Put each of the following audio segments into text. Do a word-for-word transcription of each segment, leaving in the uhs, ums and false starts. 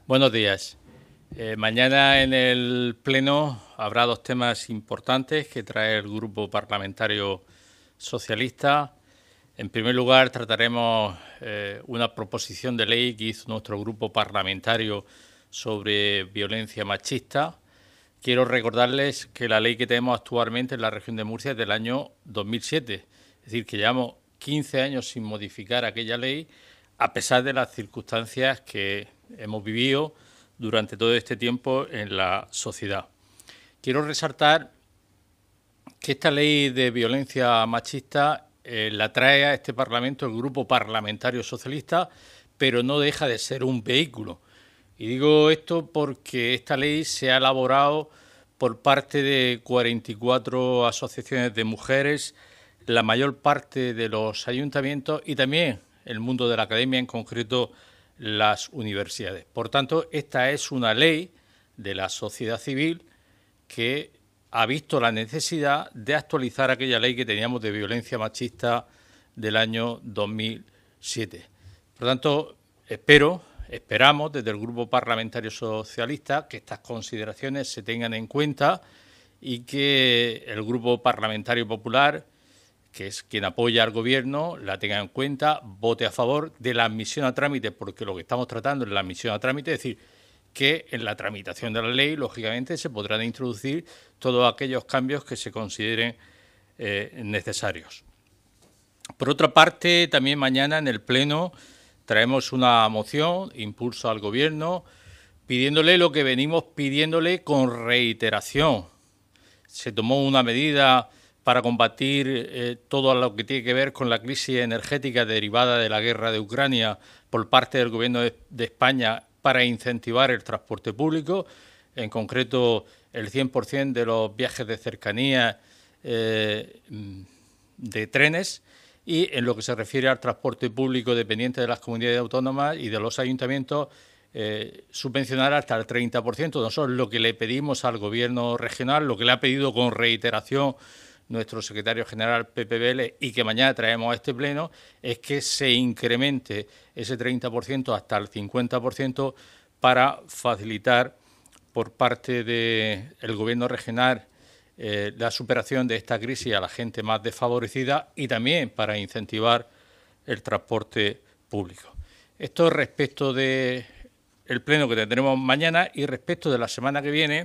Buenos días. Eh, mañana en el Pleno habrá dos temas importantes que trae el Grupo Parlamentario Socialista. En primer lugar, trataremos eh, una proposición de ley que hizo nuestro grupo parlamentario sobre violencia machista. Quiero recordarles que la ley que tenemos actualmente en la región de Murcia es del año dos mil siete, es decir, que llevamos quince años sin modificar aquella ley, a pesar de las circunstancias que hemos vivido durante todo este tiempo en la sociedad. Quiero resaltar que esta ley de violencia machista eh, la trae a este Parlamento el Grupo Parlamentario Socialista, pero no deja de ser un vehículo. Y digo esto porque esta ley se ha elaborado por parte de cuarenta y cuatro asociaciones de mujeres, la mayor parte de los ayuntamientos y también el mundo de la academia, en concreto las universidades. Por tanto, esta es una ley de la sociedad civil que ha visto la necesidad de actualizar aquella ley que teníamos de violencia machista del año dos mil siete. Por lo tanto, espero, esperamos desde el Grupo Parlamentario Socialista que estas consideraciones se tengan en cuenta y que el Grupo Parlamentario Popular, que es quien apoya al Gobierno, la tenga en cuenta, vote a favor de la admisión a trámite, porque lo que estamos tratando es la admisión a trámite, es decir, que en la tramitación de la ley, lógicamente, se podrán introducir todos aquellos cambios que se consideren eh, necesarios. Por otra parte, también mañana en el Pleno traemos una moción, impulso al Gobierno, pidiéndole lo que venimos pidiéndole con reiteración. Se tomó una medida para combatir eh, todo lo que tiene que ver con la crisis energética derivada de la guerra de Ucrania por parte del Gobierno de, de España para incentivar el transporte público, en concreto el cien por ciento de los viajes de cercanía eh, de trenes, y en lo que se refiere al transporte público dependiente de las comunidades autónomas y de los ayuntamientos, eh, subvencionar hasta el treinta por ciento. Nosotros lo que le pedimos al Gobierno regional, lo que le ha pedido con reiteración nuestro secretario general Pepe Vélez y que mañana traemos a este pleno, es que se incremente ese treinta por ciento hasta el cincuenta por ciento para facilitar por parte del Gobierno regional eh, la superación de esta crisis a la gente más desfavorecida y también para incentivar el transporte público. Esto respecto del pleno que tendremos mañana, y respecto de la semana que viene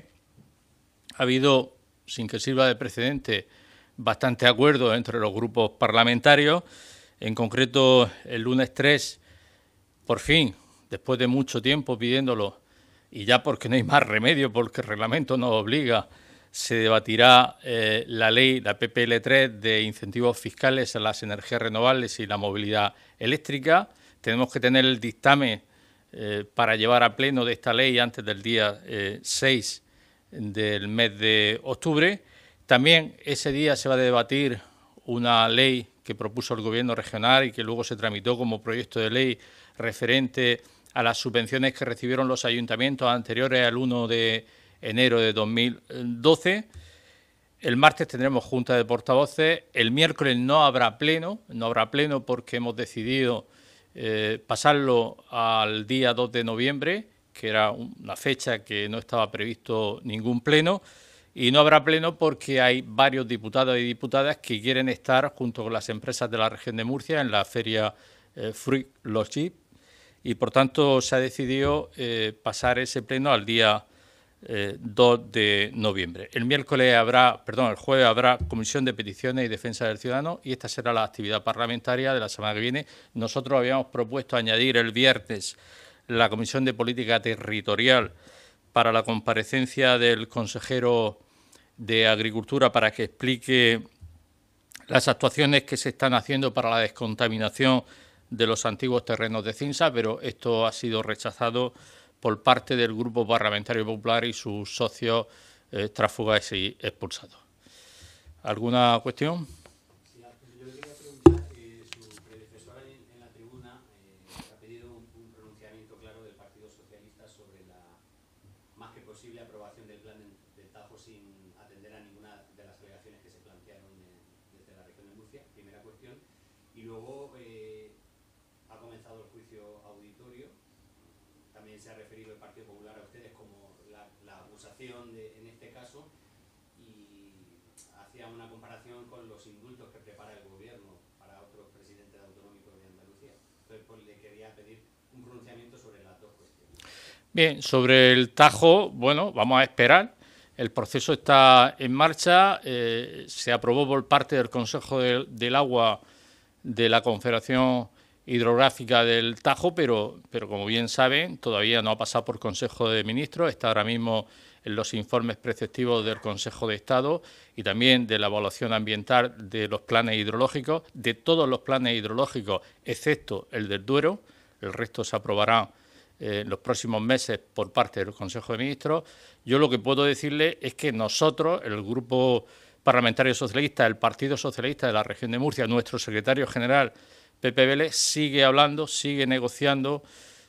ha habido, sin que sirva de precedente, bastante acuerdo entre los grupos parlamentarios. En concreto, el lunes tres, por fin, después de mucho tiempo pidiéndolo, y ya porque no hay más remedio, porque el reglamento nos obliga, se debatirá eh, la ley, la P P L tres, de incentivos fiscales a las energías renovables y la movilidad eléctrica. Tenemos que tener el dictamen eh, para llevar a pleno de esta ley antes del día eh, seis del mes de octubre. También ese día se va a debatir una ley que propuso el Gobierno regional y que luego se tramitó como proyecto de ley referente a las subvenciones que recibieron los ayuntamientos anteriores al uno de enero de dos mil doce. El martes tendremos junta de portavoces. El miércoles no habrá pleno, no habrá pleno porque hemos decidido eh, pasarlo al día dos de noviembre, que era una fecha que no estaba previsto ningún pleno. Y no habrá pleno porque hay varios diputados y diputadas que quieren estar junto con las empresas de la región de Murcia en la feria eh, Fruit Logis, y por tanto se ha decidido eh, pasar ese pleno al día eh, dos de noviembre. El miércoles habrá, perdón, el jueves habrá Comisión de Peticiones y Defensa del Ciudadano, y esta será la actividad parlamentaria de la semana que viene. Nosotros habíamos propuesto añadir el viernes la Comisión de Política Territorial para la comparecencia del consejero de Agricultura para que explique las actuaciones que se están haciendo para la descontaminación de los antiguos terrenos de Cinsa, pero esto ha sido rechazado por parte del Grupo Parlamentario Popular y sus socios eh, tránsfugas y expulsados. ¿Alguna cuestión? Sí, yo le quería preguntar, eh, su predecesora en, en la tribuna eh, ha pedido un, un pronunciamiento claro del Partido Socialista sobre la más que posible aprobación del plan del Tajo sin atender a ninguna de las alegaciones que se plantearon eh, desde la región de Murcia, primera cuestión. Y luego eh, ha comenzado el juicio auditorio también se ha referido el Partido Popular a ustedes como la, la acusación de, en este caso, y hacía una comparación con los indultos que prepara el gobierno para otros presidentes autonómicos de Andalucía. Entonces, pues le quería pedir un pronunciamiento sobre las dos cuestiones. Bien, sobre el Tajo, bueno, vamos a esperar. El proceso está en marcha. Eh, se aprobó por parte del Consejo de, del Agua de la Confederación Hidrográfica del Tajo, pero, pero como bien saben, todavía no ha pasado por Consejo de Ministros. Está ahora mismo en los informes preceptivos del Consejo de Estado y también de la evaluación ambiental de los planes hidrológicos, de todos los planes hidrológicos, excepto el del Duero. El resto se aprobará eh, en los próximos meses por parte del Consejo de Ministros. Yo lo que puedo decirle es que nosotros, el Grupo Parlamentario Socialista, el Partido Socialista de la Región de Murcia, nuestro secretario general, Pepe Vélez, sigue hablando, sigue negociando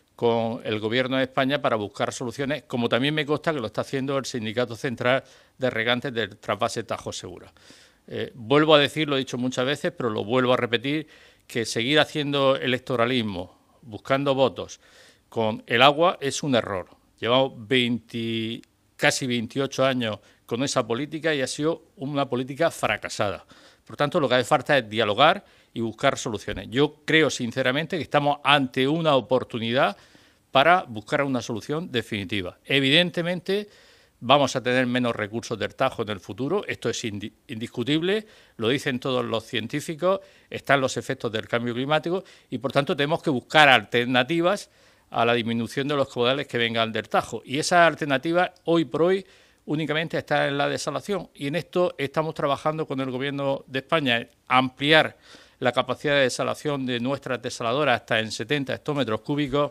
con el Gobierno de España para buscar soluciones, como también me consta que lo está haciendo el Sindicato Central de Regantes del Trasvase Tajo Segura. Eh, vuelvo a decir, lo he dicho muchas veces, pero lo vuelvo a repetir, que seguir haciendo electoralismo, buscando votos con el agua es un error. Llevamos veinte, casi veintiocho años con esa política y ha sido una política fracasada. Por tanto, lo que hace falta es dialogar y buscar soluciones. Yo creo sinceramente que estamos ante una oportunidad para buscar una solución definitiva. Evidentemente, vamos a tener menos recursos del Tajo en el futuro, esto es indiscutible, lo dicen todos los científicos, están los efectos del cambio climático y, por tanto, tenemos que buscar alternativas a la disminución de los caudales que vengan del Tajo. Y esas alternativas, hoy por hoy, únicamente están en la desalación. Y en esto estamos trabajando con el Gobierno de España, en ampliar la capacidad de desalación de nuestras desaladoras hasta en setenta hectómetros cúbicos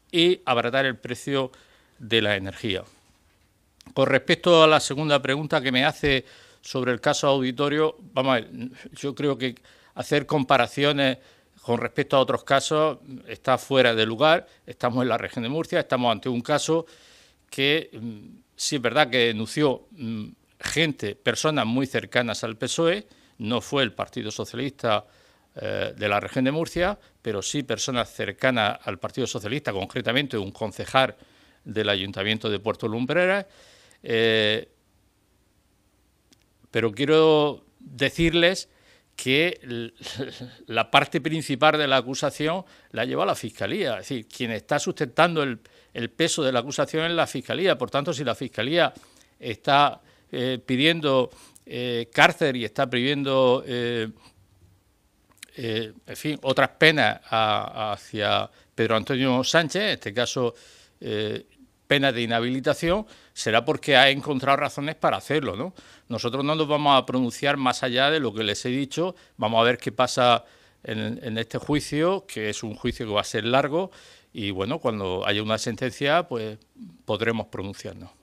y abaratar el precio de la energía. Con respecto a la segunda pregunta que me hace sobre el caso auditorio, vamos a ver, yo creo que hacer comparaciones con respecto a otros casos está fuera de lugar. Estamos en la región de Murcia, estamos ante un caso que sí es verdad que denunció gente, personas muy cercanas al P S O E, no fue el Partido Socialista eh, de la región de Murcia, pero sí personas cercanas al Partido Socialista, concretamente un concejal del Ayuntamiento de Puerto Lumbreras. Eh, pero quiero decirles que la parte principal de la acusación la lleva la Fiscalía. Es decir, quien está sustentando el, el peso de la acusación es la Fiscalía. Por tanto, si la Fiscalía está eh, pidiendo eh, cárcel y está pidiendo, eh, eh, en fin, otras penas a, hacia Pedro Antonio Sánchez, en este caso eh, penas de inhabilitación, será porque ha encontrado razones para hacerlo, ¿no? Nosotros no nos vamos a pronunciar más allá de lo que les he dicho. Vamos a ver qué pasa en, en este juicio, que es un juicio que va a ser largo, y bueno, cuando haya una sentencia, pues podremos pronunciarnos.